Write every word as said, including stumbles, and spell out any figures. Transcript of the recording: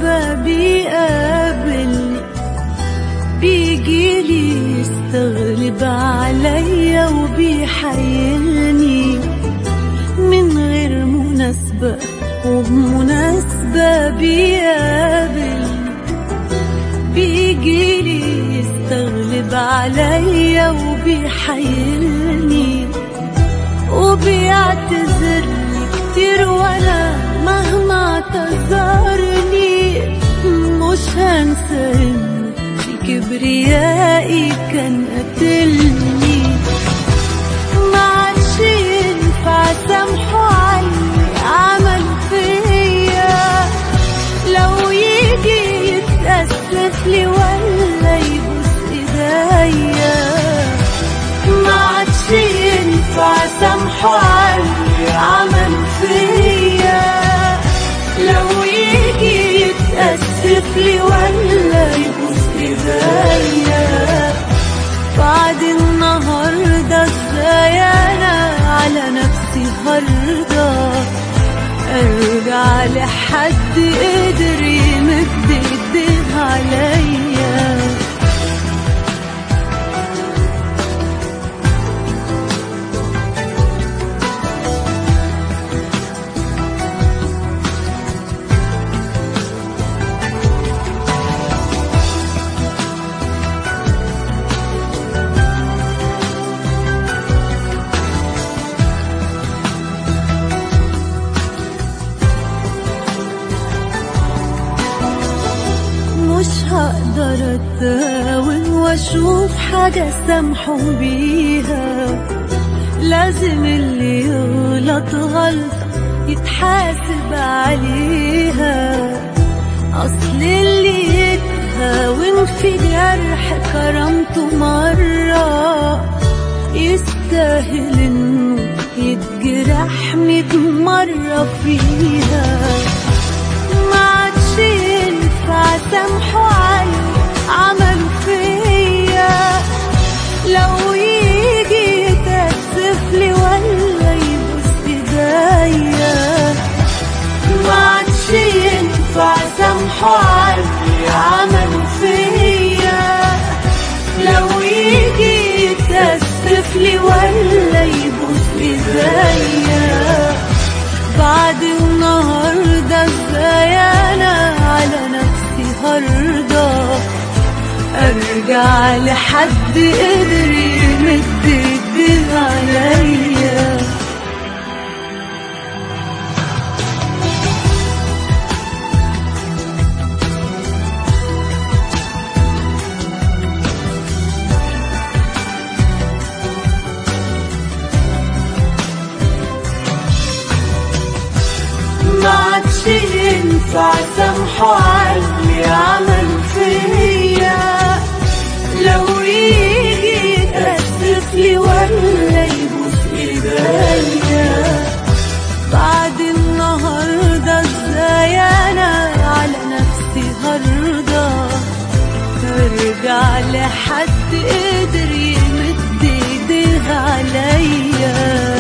مناسبة بيقابلني، بيجيلي يستغلب عليا وبيحيلني من غير مناسبة، وبمناسبة بيقابلني، بيجيلي يستغلب عليا وبيحيلني وبيعتذرلي كتير، وانا مهما اعتذرني مش هنسى انه في كبريائي كان قتلني. ما عادش ينفع سامحه عاللي عمل فيا، لو يجي يتأسف لي ولا يبوس ايديا. ما عادش ينفع سامحه عاللي عمل فيا، لو يجي يتأسف لي ولا يبوس ايديا. بعد النهارده ازاي انا على نفسي هرضى ارجع لحد قدر يمد ايديه عليا؟ مش هقدر اتاوم واشوف حاجة سامحه بيها، لازم اللي يغلط غلطة يتحاسب عليها. اصل اللي يتهاون في جرح كرامته مرة يستاهل انه يتجرح ميت مرة فيها. ما عادش ينفع سامحه عاللي عمل فيا، لو يجي يتأسف لي ولا يبوس ايديا. ما عادش ينفع سامحه عاللي عمل فيا، لو يجي يتأسف لي ولا يبوس ايديا. بعد النهارده ازاي انا على نفسي هرضى ارجع لحد قدر يمد ايديه عليا؟ ما عادش ينفع سامحه عاللي عمل فيا، لو يجي يتأسف لي ولا يبوس ايديا. بعد النهارده ازاي انا على نفسي هرضى ارجع لحد قدر يمد ايديه عليا؟